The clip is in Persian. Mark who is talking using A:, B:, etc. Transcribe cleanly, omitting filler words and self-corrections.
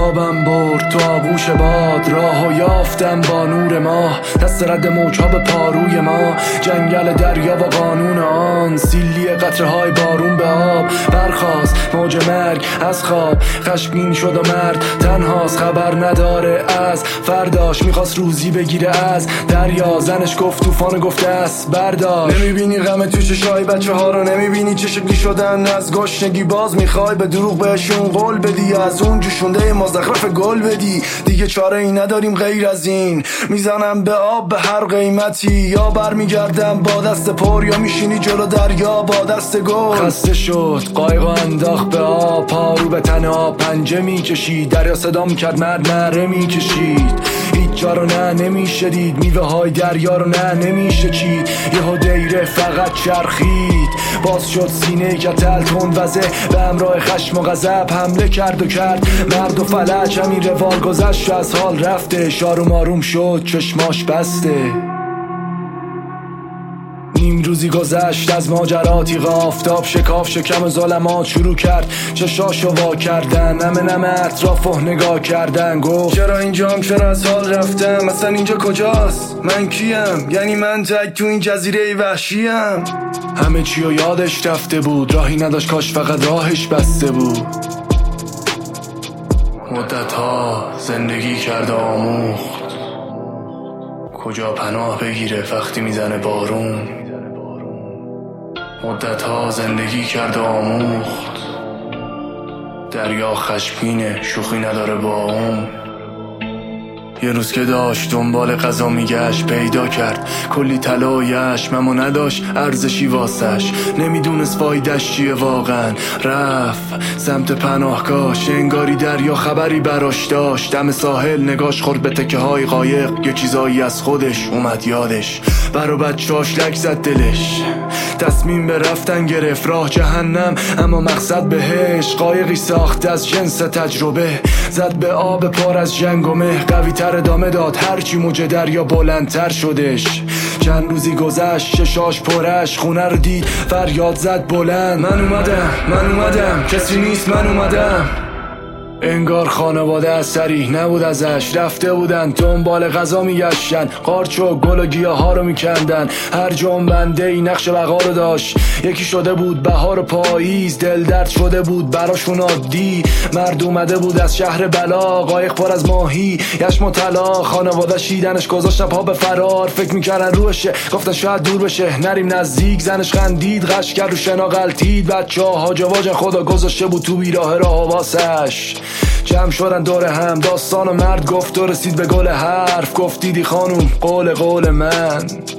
A: خوابم برد تو آغوش باد، راهو یافتم با نور ماه، دست رد موجها به پاروی ما، جنگل دریا و قانون آن، سیلی قطره‌های بارون به آب، برخاست موج مرگ از خواب، خشمگین شد و مرد تنهاست، خبر نداره از فرداش، میخواست روزی بگیره از دریا، زنش گفت طوفان گفته است بردار. نمیبینی غم تو چشای بچه ها رو، نمیبینی چه شکلی شدن از گشنگی، باز میخوای به دروغ بهشون قول بدی، از اون جوشونده مزخرف گل بدی، دیگه چاره ای نداریم غیر از این، میزنم به آب به هر قیمتی، یا برمیگردم با دست پر، یا میشینی جلو دریا با دست گل. خسته شد قایق انداخت به آب، پارو به تن آب پنجه میکشید، دریا صدا میکرد مرد نره میکشید، هیچ جا رو نه نمیشه دید، میوه های دریا رو نه نمیشه چید، یهو دیره فقط چرخید، باز شد سینه کتل تون وزه، به همراه خشم و غضب حمله کرد و کرد مرد و فلج، همین روال گذشت از حال رفته، شاروم آروم شد چشماش بسته. نیم روزی گذشت از ماجراتی، آفتاب شکاف شکم ظلمات شروع کرد چشاشو وا کردن، نمه اطرافو نگاه کردن، گفت چرا اینجام، چرا از حال رفتم، اصلا اینجا کجاست، من کیم، یعنی من تک تو این جزیره وحشیم. همه چیو یادش رفته بود، راهی نداشت کاش فقط راهش بسته بود، مدت‌ها زندگی کرده آموخت کجا پناه بگیره وقتی میزنه بارون، مدت‌ها زندگی کرده آموخت دریا خشمگینه شوخی نداره با اون. یه روز که داشت دنبال غذا میگشت، پیدا کرد کلی طلا و یشم، اما نداشت ارزشی واسش، نمیدونست فایدش چیه واقعا، رفت سمت پناهگاهش، انگاری دریا خبری براش داشت، دم ساحل نگاش خورد به تکه های قایق، یه چیزایی از خودش اومد یادش، برا بچه‌اش لک زد دلش، تصمیم به رفتن گرفت، راه جهنم اما مقصد بهش، قایقی ساخت از جنس تجربه، زد به آب پر از جنگ و مه، قوی تر ادامه داد هرچی موج دریا بلندتر شدش. چند روزی گذشت چشاش پرش، خونه رو دید فریاد زد بلند، من اومدم کسی نیست من اومدم. انگار خانواده از سریح نبود ازش، رفته بودن دنبال غذا میگشتن، قارچ و گل و گیاه ها رو میکندن، هر جنبنده ای نقش بقا رو داشت، یکی شده بود بهار و پاییز، دل درد شده بود براشون عادی، مرد اومده بود از شهر بلا، قایق پر از ماهی یشم و طلا، خانواده شیدنش گذاشتن پا به فرار، فکر میکردن روشه گفتن شاید دور بشه نریم نزدیک، زنش خندید غش کرد و شنا غلطید، بچه‌ها هاج و واج خدا گذاشته بود تو بیراه راه واسش، جمع شدن دور هم، داستان مرد گفت و رسید به گل حرف، گفت دیدی خانوم قول من.